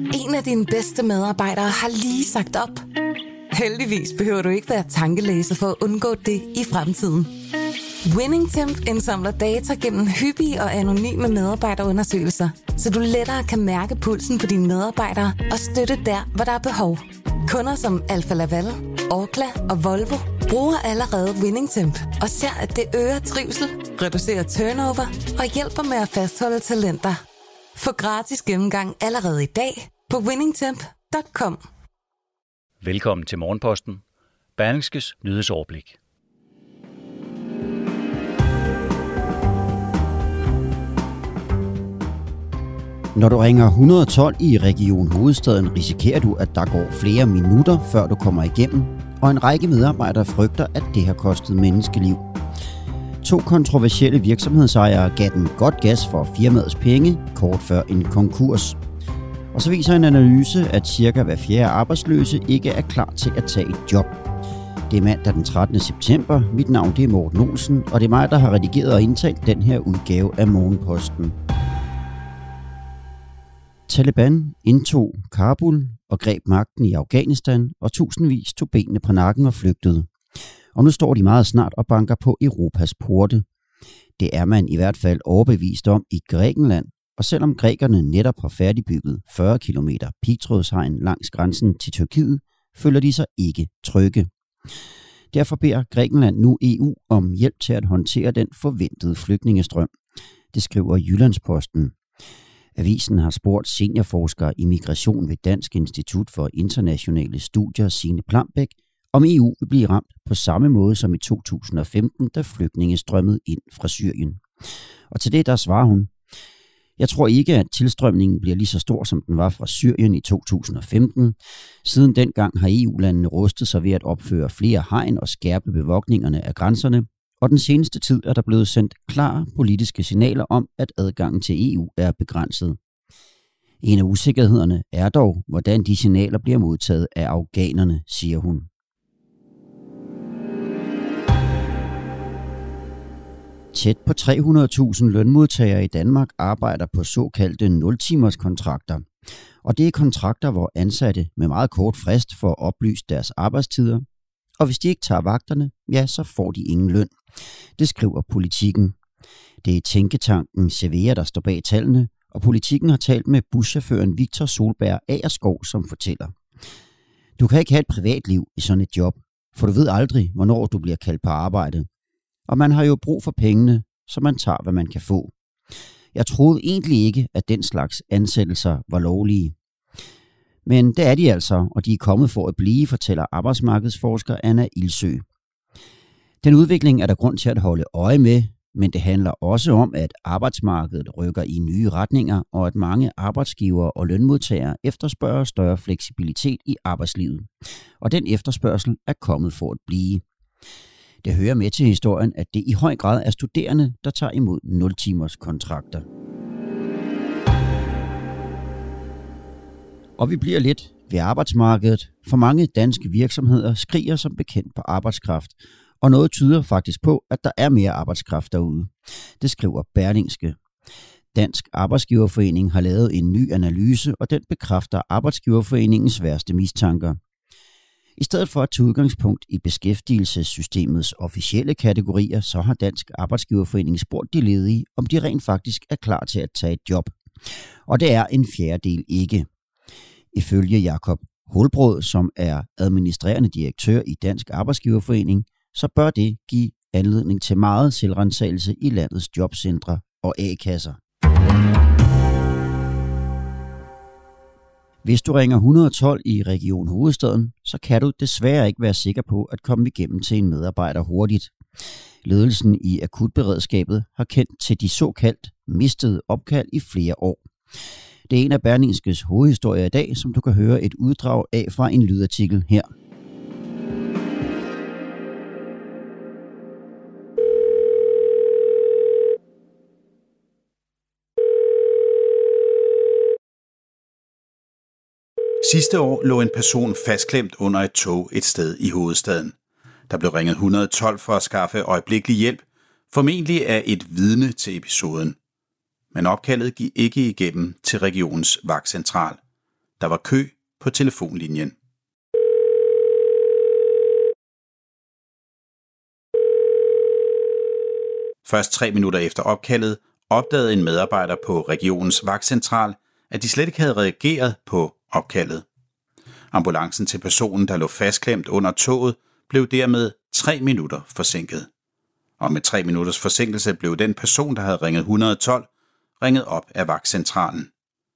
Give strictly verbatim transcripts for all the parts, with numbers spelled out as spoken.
En af dine bedste medarbejdere har lige sagt op. Heldigvis behøver du ikke være tankelæser for at undgå det i fremtiden. WinningTemp indsamler data gennem hyppige og anonyme medarbejderundersøgelser, så du lettere kan mærke pulsen på dine medarbejdere og støtte der, hvor der er behov. Kunder som Alfa Laval, Orkla og Volvo bruger allerede WinningTemp og ser, at det øger trivsel, reducerer turnover og hjælper med at fastholde talenter. Få gratis gennemgang allerede i dag på winningtemp punktum com. Velkommen til Morgenposten, Berlingskes nyhedsoverblik. Når du ringer et hundrede og tolv i Region Hovedstaden, risikerer du, at der går flere minutter, før du kommer igennem, og en række medarbejdere frygter, at det har kostet menneskeliv. To kontroversielle virksomhedsejere gav den godt gas for firmaets penge, kort før en konkurs. Og så viser en analyse, at cirka hver fjerde arbejdsløse ikke er klar til at tage et job. Det er mandag den trettende september. Mit navn det er Morten Olsen, og det er mig, der har redigeret og indtalt den her udgave af Morgenposten. Taliban indtog Kabul og greb magten i Afghanistan, og tusindvis tog benene på nakken og flygtede. Og nu står de meget snart og banker på Europas porte. Det er man i hvert fald overbevist om i Grækenland, og selvom grækerne netop har færdigbygget fyrre kilometer pigtrådshegn langs grænsen til Tyrkiet, føler de sig ikke trygge. Derfor beder Grækenland nu E U om hjælp til at håndtere den forventede flygtningestrøm. Det skriver Jyllandsposten. Avisen har spurgt seniorforsker i migration ved Dansk Institut for Internationale Studier, Signe Plambæk, om E U vil blive ramt på samme måde som i to tusind og femten, da flygtninge strømmede ind fra Syrien. Og til det der svarer hun: Jeg tror ikke, at tilstrømningen bliver lige så stor, som den var fra Syrien i to tusind og femten. Siden dengang har E U-landene rustet sig ved at opføre flere hegn og skærpe bevogtningerne af grænserne, og den seneste tid er der blevet sendt klare politiske signaler om, at adgangen til E U er begrænset. En af usikkerhederne er dog, hvordan de signaler bliver modtaget af afghanerne, siger hun. Tæt på tre hundrede tusind lønmodtagere i Danmark arbejder på såkaldte nul-timers kontrakter. Og det er kontrakter, hvor ansatte med meget kort frist får oplyst deres arbejdstider. Og hvis de ikke tager vagterne, ja, så får de ingen løn. Det skriver Politikken. Det er tænketanken Cevea, der står bag tallene, og Politikken har talt med buschaufføren Victor Solberg Agerskov, som fortæller: Du kan ikke have et privatliv i sådan et job, for du ved aldrig, hvornår du bliver kaldt på arbejde. Og man har jo brug for pengene, så man tager, hvad man kan få. Jeg troede egentlig ikke, at den slags ansættelser var lovlige. Men det er de altså, og de er kommet for at blive, fortæller arbejdsmarkedsforsker Anna Ilsø. Den udvikling er der grund til at holde øje med, men det handler også om, at arbejdsmarkedet rykker i nye retninger, og at mange arbejdsgivere og lønmodtagere efterspørger større fleksibilitet i arbejdslivet. Og den efterspørgsel er kommet for at blive. Det hører med til historien, at det i høj grad er studerende, der tager imod nul-timers kontrakter. Og vi bliver lidt ved arbejdsmarkedet, for mange danske virksomheder skriger som bekendt på arbejdskraft, og noget tyder faktisk på, at der er mere arbejdskraft derude. Det skriver Berlingske. Dansk Arbejdsgiverforening har lavet en ny analyse, og den bekræfter Arbejdsgiverforeningens værste mistanker. I stedet for at tage udgangspunkt i beskæftigelsessystemets officielle kategorier, så har Dansk Arbejdsgiverforening spurgt de ledige, om de rent faktisk er klar til at tage et job. Og det er en fjerdedel ikke. Ifølge Jakob Holbrød, som er administrerende direktør i Dansk Arbejdsgiverforening, så bør det give anledning til meget selvrensagelse i landets jobcentre og A-kasser. Hvis du ringer et hundrede og tolv i Region Hovedstaden, så kan du desværre ikke være sikker på at komme igennem til en medarbejder hurtigt. Ledelsen i akutberedskabet har kendt til de såkaldt mistede opkald i flere år. Det er en af Berlingskes hovedhistorier i dag, som du kan høre et uddrag af fra en lydartikel her. Sidste år lå en person fastklemt under et tog et sted i hovedstaden. Der blev ringet et hundrede og tolv for at skaffe øjeblikkelig hjælp, formentlig af et vidne til episoden. Men opkaldet gik ikke igennem til regionens vagtcentral. Der var kø på telefonlinjen. Først tre minutter efter opkaldet opdagede en medarbejder på regionens vagtcentral, at de slet ikke havde reageret på opkaldet. Ambulancen til personen, der lå fastklemt under toget, blev dermed tre minutter forsinket. Og med tre minutters forsinkelse blev den person, der havde ringet et et to, ringet op af vagtcentralen.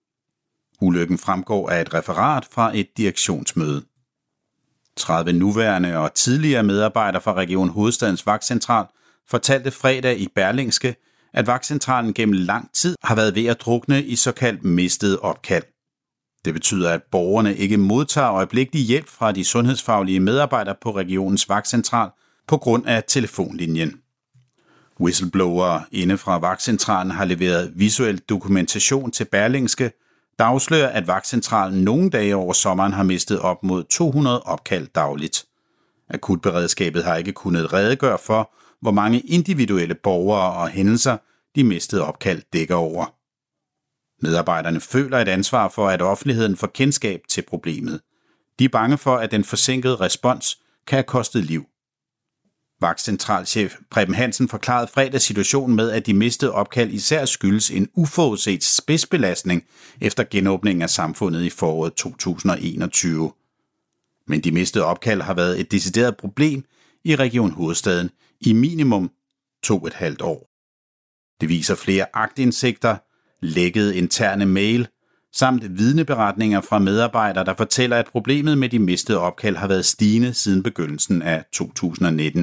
Ulykken fremgår af et referat fra et direktionsmøde. tredive nuværende og tidligere medarbejdere fra Region Hovedstadens vagtcentral fortalte fredag i Berlingske, at vagtcentralen gennem lang tid har været ved at drukne i såkaldt mistede opkald. Det betyder, at borgerne ikke modtager øjeblikkelig hjælp fra de sundhedsfaglige medarbejdere på regionens vagtcentral på grund af telefonlinjen. Whistleblowere inde fra vagtcentralen har leveret visuel dokumentation til Berlingske, der afslører, at vagtcentralen nogle dage over sommeren har mistet op mod to hundrede opkald dagligt. Akutberedskabet har ikke kunnet redegøre for, hvor mange individuelle borgere og hændelser de mistede opkald dækker over. Medarbejderne føler et ansvar for, at offentligheden får kendskab til problemet. De er bange for, at den forsinkede respons kan have kostet liv. Vagtcentralchef Preben Hansen forklarede fredag situationen med, at de mistede opkald især skyldes en uforudset spidsbelastning efter genåbningen af samfundet i foråret to tusind og enogtyve. Men de mistede opkald har været et decideret problem i Region Hovedstaden i minimum to og et halvt år. Det viser flere aktindsigter, lækkede interne mail, samt vidneberetninger fra medarbejdere, der fortæller, at problemet med de mistede opkald har været stigende siden begyndelsen af to tusind og nitten.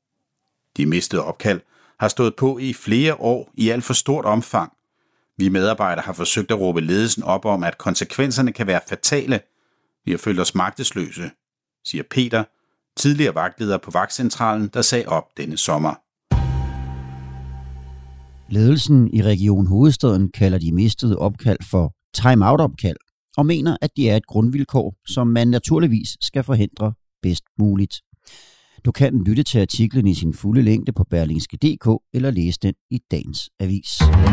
De mistede opkald har stået på i flere år i alt for stort omfang. Vi medarbejdere har forsøgt at råbe ledelsen op om, at konsekvenserne kan være fatale. Vi har følt os magtesløse, siger Peter, tidligere vagtleder på vagtcentralen, der sagde op denne sommer. Ledelsen i Region Hovedstaden kalder de mistede opkald for time-out-opkald og mener, at det er et grundvilkår, som man naturligvis skal forhindre bedst muligt. Du kan lytte til artiklen i sin fulde længde på berlingske punktum d k eller læse den i dagens avis.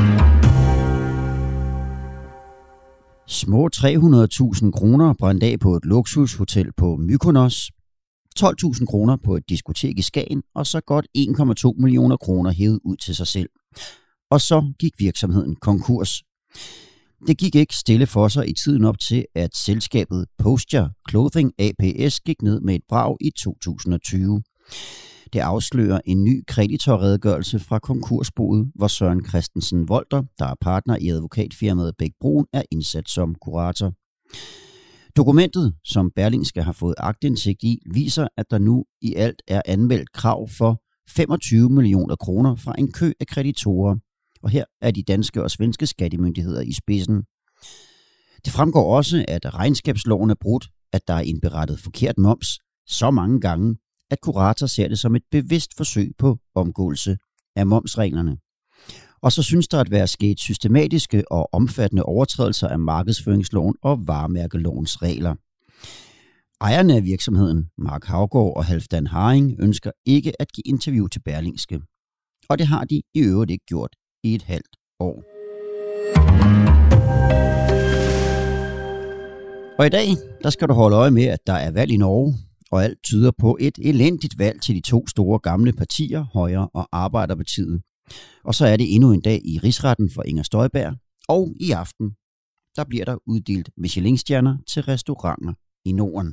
Små tre hundrede tusind kroner brændt af på et luksushotel på Mykonos, tolv tusind kroner på et diskotek i Skagen og så godt en komma to millioner kroner hævet ud til sig selv. Og så gik virksomheden konkurs. Det gik ikke stille for sig i tiden op til, at selskabet Posture Clothing A P S gik ned med et brag i to tusind og tyve. Det afslører en ny kreditorredegørelse fra konkursboet, hvor Søren Christensen Volter, der er partner i advokatfirmaet Bech Bruun, er indsat som kurator. Dokumentet, som Berlingske har fået aktindsigt i, viser, at der nu i alt er anmeldt krav for femogtyve millioner kroner fra en kø af kreditorer, og her er de danske og svenske skattemyndigheder i spidsen. Det fremgår også, at regnskabsloven er brudt, at der er indberettet forkert moms så mange gange, at kurator ser det som et bevidst forsøg på omgåelse af momsreglerne. Og så synes der at være sket systematiske og omfattende overtrædelser af markedsføringsloven og varemærkelovens regler. Ejerne af virksomheden, Mark Havgård og Halfdan Haring, ønsker ikke at give interview til Berlingske. Og det har de i øvrigt ikke gjort i et halvt år. Og i dag, der skal du holde øje med, at der er valg i Norge, og alt tyder på et elendigt valg til de to store gamle partier, Højre og Arbejderpartiet. Og så er det endnu en dag i rigsretten for Inger Støjberg, og i aften, der bliver der uddelt Michelin-stjerner til restauranter i Norden.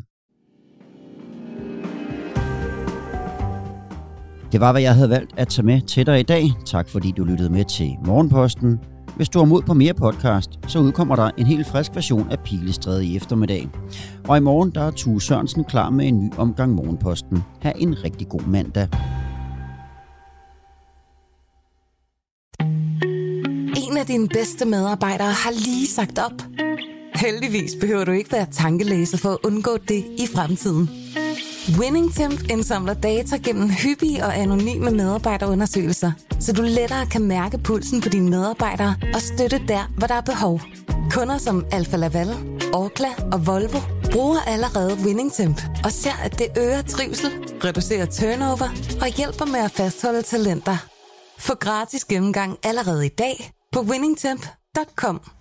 Det var, hvad jeg havde valgt at tage med til dig i dag. Tak fordi du lyttede med til Morgenposten. Hvis du har mod på mere podcast, så udkommer der en helt frisk version af Pilestræde i eftermiddag. Og i morgen der er Tue Sørensen klar med en ny omgang Morgenposten. Ha' en rigtig god mandag. En af dine bedste medarbejdere har lige sagt op. Heldigvis behøver du ikke være tankelæser for at undgå det i fremtiden. WinningTemp indsamler data gennem hyppige og anonyme medarbejderundersøgelser, så du lettere kan mærke pulsen på dine medarbejdere og støtte der, hvor der er behov. Kunder som Alfa Laval, Orkla og Volvo bruger allerede WinningTemp og ser, at det øger trivsel, reducerer turnover og hjælper med at fastholde talenter. Få gratis gennemgang allerede i dag på winningtemp punktum com.